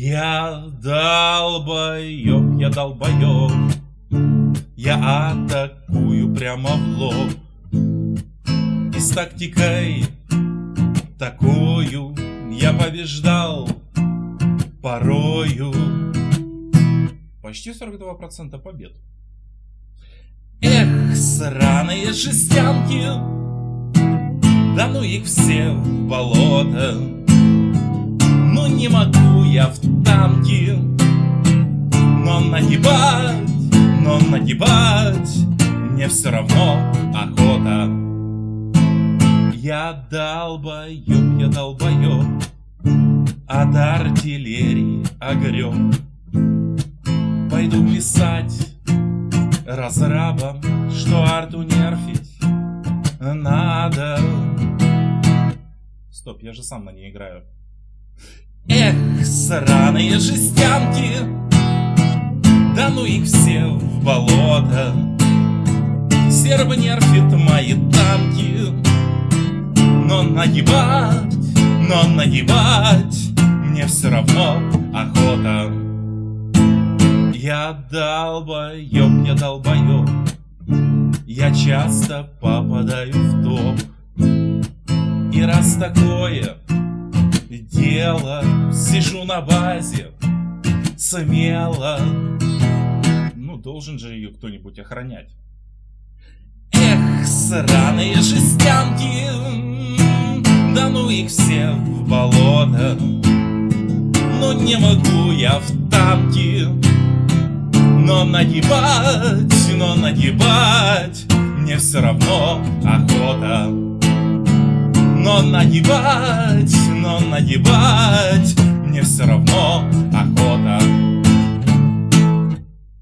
Я долбоёб, я долбоёб, я атакую прямо в лоб. И с тактикой такую я побеждал порою. Почти 42% побед. Эх, сраные жестянки, да ну их все в болото. Ну не могу я в танки, но нагибать мне все равно охота. Я долбоёб, от артиллерии огрёб. Пойду писать разрабам, что арту нерфить надо. Стоп, я же сам на ней играю. Эх, сраные жестянки, да ну их все в болото. Серб нерфит мои танки, но нагибать мне все равно охота. Я долбоёб, я часто попадаю в топ. И раз такое дело, сижу на базе смело. Ну, должен же ее кто-нибудь охранять. Эх, сраные жестянки, да ну их все в болото. Ну не могу я в танки, но нагибать мне все равно охота. Но нагибать мне все равно